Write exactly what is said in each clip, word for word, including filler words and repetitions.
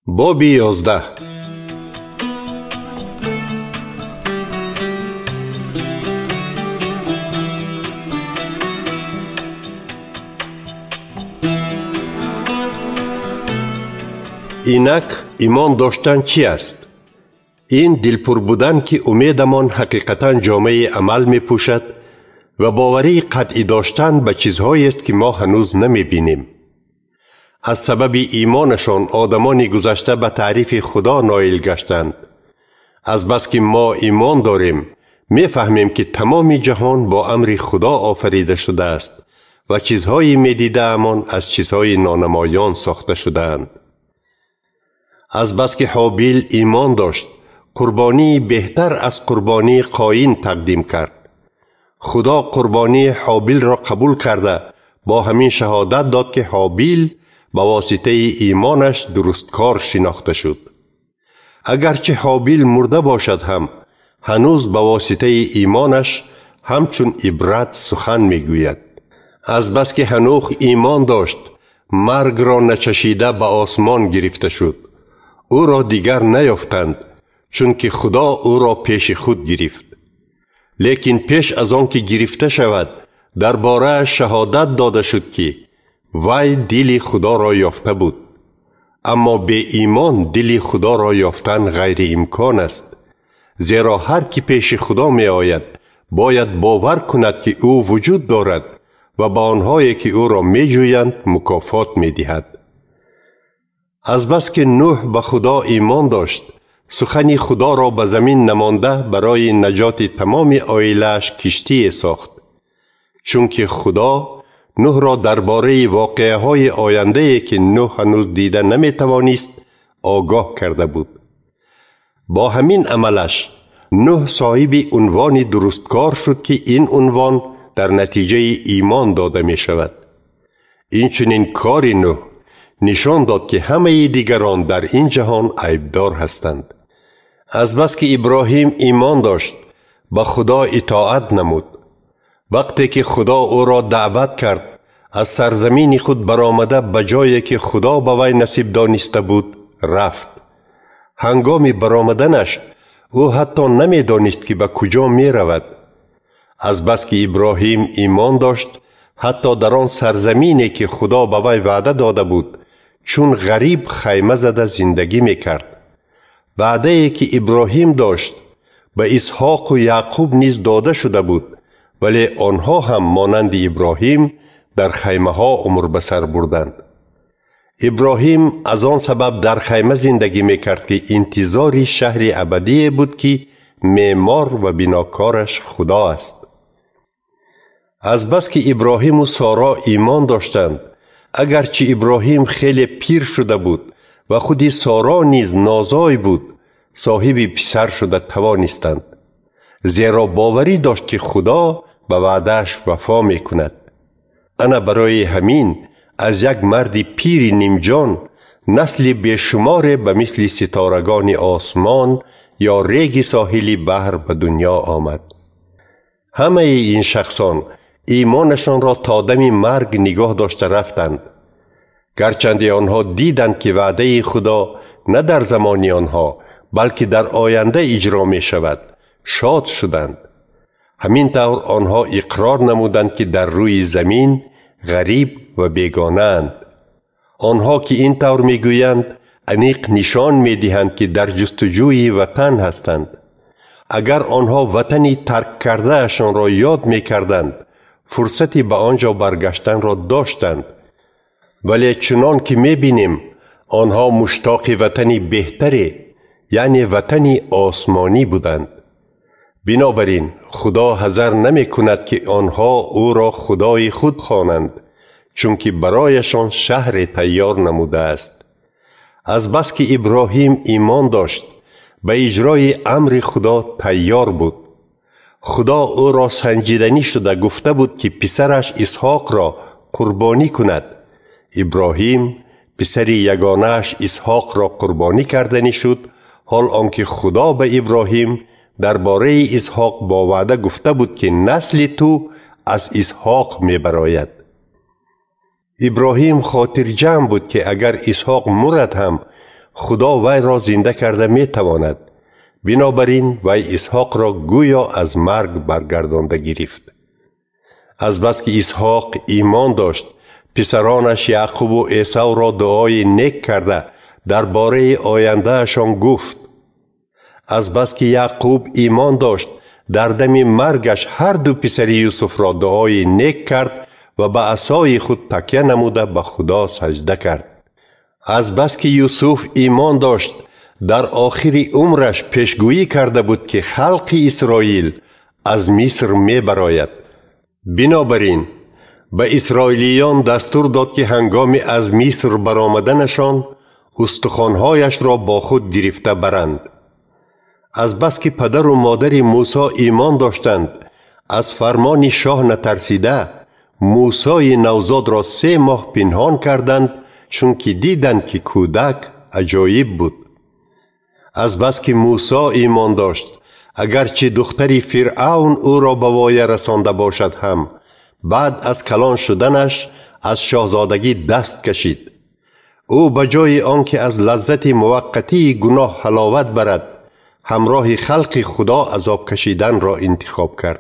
باب یازده. اینک ایمان داشتن چی است؟ این دلپر بودن که امیدمان حقیقتا جامعه عمل می پوشد و باوری قطعی داشتن به چیزهایی است که ما هنوز نمی بینیم. از سبب ایمانشان آدمان گذشته به تعریف خدا نائل گشتند. از بس که ما ایمان داریم می فهمیم که تمام جهان با امر خدا آفریده شده است و چیزهایی می دیده امان از چیزهای نانمایان ساخته شدند. از بس که هابیل ایمان داشت قربانی بهتر از قربانی قاین تقدیم کرد. خدا قربانی هابیل را قبول کرده با همین شهادت داد که هابیل با واسطه ایمانش درستکار شناخته شد. اگرچه هابیل مرده باشد هم هنوز با واسطه ایمانش همچون عبرت سخن میگوید. از بس که هنوخ ایمان داشت مرگ را نچشیده به آسمان گرفته شد. او را دیگر نیافتند چون که خدا او را پیش خود گرفت. لیکن پیش از آن که گرفته شود درباره شهادت داده شد که وی دل خدا را یافته بود. اما به ایمان دل خدا را یافتن غیر امکان است، زیرا هر کی پیش خدا می آید باید باور کند که او وجود دارد و با آنهایی که او را می جویند مکافات می دهد. از بس که نوح به خدا ایمان داشت سخن خدا را به زمین نمانده برای نجات تمام عائله‌اش کشتی ساخت، چون که خدا نوح را درباره واقعه های آینده که نوح هنوز دیده نمی توانست آگاه کرده بود. با همین عملش نوح صاحب عنوان درستکار شد که این عنوان در نتیجه ایمان داده می شود. این چنین کار نوح نشان داد که همه دیگران در این جهان عیبدار هستند. از بس که ابراهیم ایمان داشت به خدا اطاعت نمود. وقتی که خدا او را دعوت کرد از سرزمین خود برآمده به جایی که خدا به وی نصیب دانسته بود رفت. هنگام برآمدنش او حتی نمی دانست که به کجا می رود. از بس که ابراهیم ایمان داشت حتی در آن سرزمینی که خدا به وی وعده داده بود چون غریب خیمه زده زندگی می کرد. وعده که ابراهیم داشت به اسحاق و یعقوب نیز داده شده بود، ولی آنها هم مانند ابراهیم در خیمه ها عمر بسر بردند. ابراهیم از آن سبب در خیمه زندگی می کرد که انتظاری شهر ابدی بود که معمار و بناکارش خدا است. از بس که ابراهیم و سارا ایمان داشتند اگرچه ابراهیم خیلی پیر شده بود و خود سارا نیز نازای بود صاحب پسر شده توانستند، زیرا باوری داشت که خدا به وعده‌اش وفا می کند. انا برای همین از یک مرد پیر نیمجان نسل بیشمار به مثل ستارگان آسمان یا ریگ ساحل بحر به دنیا آمد. همه این شخصان ایمانشان را تا دم مرگ نگاه داشته رفتند. گرچند آنها دیدند که وعده خدا نه در زمان آنها بلکه در آینده اجرا می شود شاد شدند. همین طور آنها اقرار نمودند که در روی زمین غریب و بیگانه اند. آنها که این طور می گویند انیق نشان می دهند که در جستجوی وطن هستند. اگر آنها وطنی ترک کرده اشان را یاد می کردند فرصتی به آنجا برگشتن را داشتند، ولی چنان که می بینیم آنها مشتاق وطنی بهتری یعنی وطنی آسمانی بودند. بنابراین خدا حذر نمی کند که آنها او را خدای خود خوانند، چون که برایشان شهر تیار نموده است. از بس که ابراهیم ایمان داشت به اجرای امر خدا تیار بود. خدا او را سنجیدنی شده گفته بود که پسرش اسحاق را قربانی کند. ابراهیم پسر یگانه‌اش اسحاق را قربانی کردنی شد، حال آنکه خدا به ابراهیم درباره اسحاق با وعده گفته بود که نسل تو از اسحاق می براید. ابراهیم خاطر جمع بود که اگر اسحاق مرد هم خدا وی را زنده کرده می تواند. بنابراین وی اسحاق را گویا از مرگ برگردانده گرفت. از بس که اسحاق ایمان داشت، پسرانش یعقوب و عیسی را دعای نیک کرده درباره آینده اشان گفت. از بس که یعقوب ایمان داشت، در دم مرگش هر دو پسر یوسف را دعای نیک کرد و به عصای خود تکیه نموده به خدا سجده کرد. از بس که یوسف ایمان داشت، در آخر عمرش پیشگویی کرده بود که خلق اسرائیل از مصر می براید. بنابراین به اسرائیلیان دستور داد که هنگام از مصر برآمدنشان استخوان‌هایش را با خود گرفته برند. از بس که پدر و مادر موسی ایمان داشتند، از فرمان شاه نترسیده موسی نوزاد را سه ماه پنهان کردند، چون که دیدند که کودک عجایب بود. از بس که موسی ایمان داشت، اگرچه دختری فرعون او را به وای رسانده باشد هم، بعد از کلان شدنش از شاهزادگی دست کشید. او بجای آنکه از لذت موقتی گناه حلاوت برد، همراه خلق خدا عذاب کشیدن را انتخاب کرد.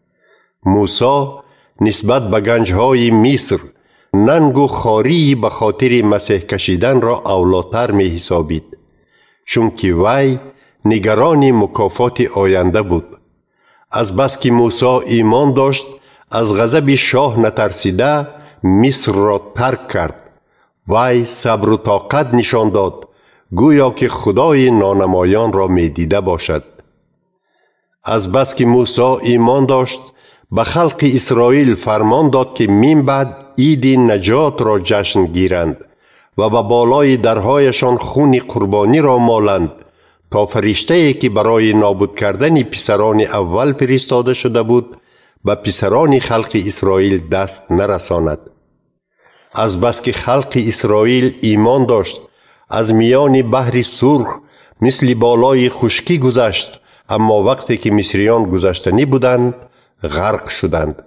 موسی نسبت به گنجهای مصر ننگ و خواری به خاطر مسیح کشیدن را اولاتر می حسابید، چون که وی نگران مکافات آینده بود. از بس که موسی ایمان داشت، از غضب شاه نترسیده مصر را ترک کرد. وی صبر و طاقت نشان داد، گویا که خدای نانمایان را می دیده باشد. از بس که موسی ایمان داشت، به خلق اسرائیل فرمان داد که من بعد عید نجات را جشن گیرند و به بالای درهایشان خون قربانی را مالند، تا فرشته‌ای که برای نابود کردن پسران اول فرستاده شده بود به پسران خلق اسرائیل دست نرساند. از بس که خلق اسرائیل ایمان داشت، از میان بحر سرخ مثل بالای خشکی گذشت، اما وقتی که مصریان گذشتنی بودند غرق شدند.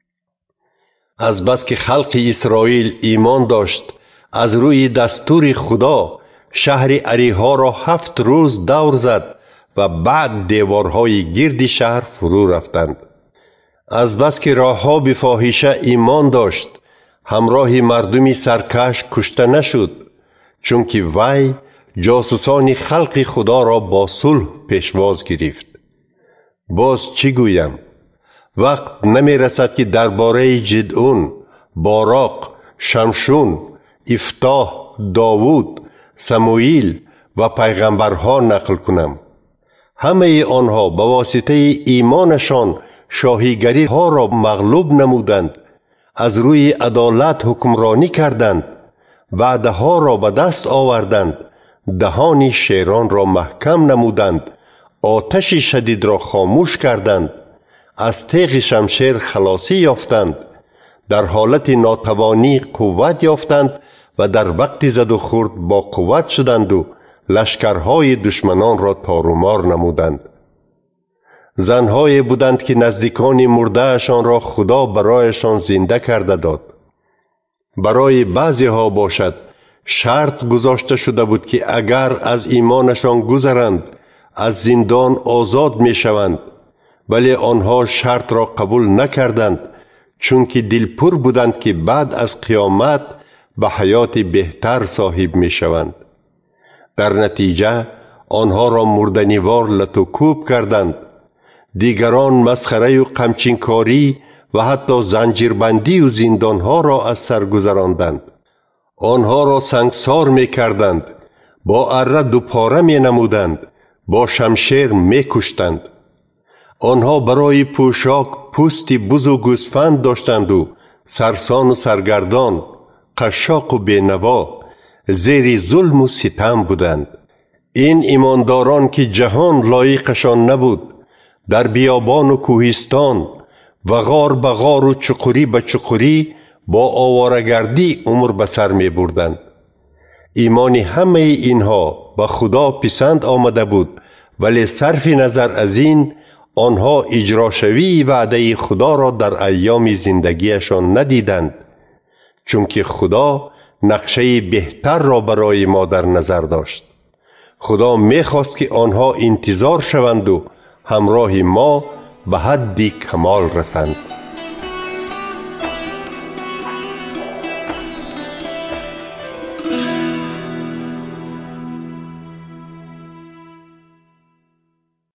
از بس که خلق اسرائیل ایمان داشت، از روی دستور خدا شهر اریحا را هفت روز دور زد و بعد دیوارهای گرد شهر فرو رفتند. از بس که راهاب فاحشه ایمان داشت، همراه مردمی سرکش کشته نشد، چون که وی جاسوسان خلق خدا را با صلح پیشواز گرفت. باز چی گویم؟ وقت نمی رسد که درباره جدعون، باراق، شمشون، افتاح، داوود، سموئیل و پیغمبرها نقل کنم. همه آنها به واسطه ایمانشان شاهیگری ها را مغلوب نمودند، از روی عدالت حکمرانی کردند، وعده ها را به دست آوردند، دهان شیران را محکم نمودند، آتش شدید را خاموش کردند، از تیغ شمشیر خلاصی یافتند، در حالت ناتوانی قوت یافتند و در وقت زد و خورد با قوت شدند و لشکرهای دشمنان را تارومار نمودند. زنهایی بودند که نزدیکان مردهشان را خدا برایشان زنده کرده داد. برای بعضی ها باشد شرط گذاشته شده بود که اگر از ایمانشان گذرند از زندان آزاد می شوند، ولی آنها شرط را قبول نکردند، چون که دلپور بودند که بعد از قیامت به حیات بهتر صاحب می شوند. در نتیجه آنها را مردنیوار لطوکوب کردند. دیگران مسخره و قمچینکاری و حتی زنجیربندی و زندانها را از سر گذراندند. آنها را سنگسار می کردند، با اره دوپاره می نمودند، با شمشیر می کشتند. آنها برای پوشاک پوستی بز و گوسفند داشتند و سرسان و سرگردان، قشاق و بینوا، زیر ظلم و ستم بودند. این ایمانداران که جهان لایقشان نبود، در بیابان و کوهستان و غار به غار و چقری به چقری با آوارگردی عمر به سر می بردند. ایمان همه اینها به خدا پسند آمده بود، ولی صرف نظر از این آنها اجراشوی وعده خدا را در ایام زندگیشان ندیدند، چون که خدا نقشه بهتر را برای ما در نظر داشت. خدا میخواست که آنها انتظار شوند و همراه ما به حدی کمال رسند.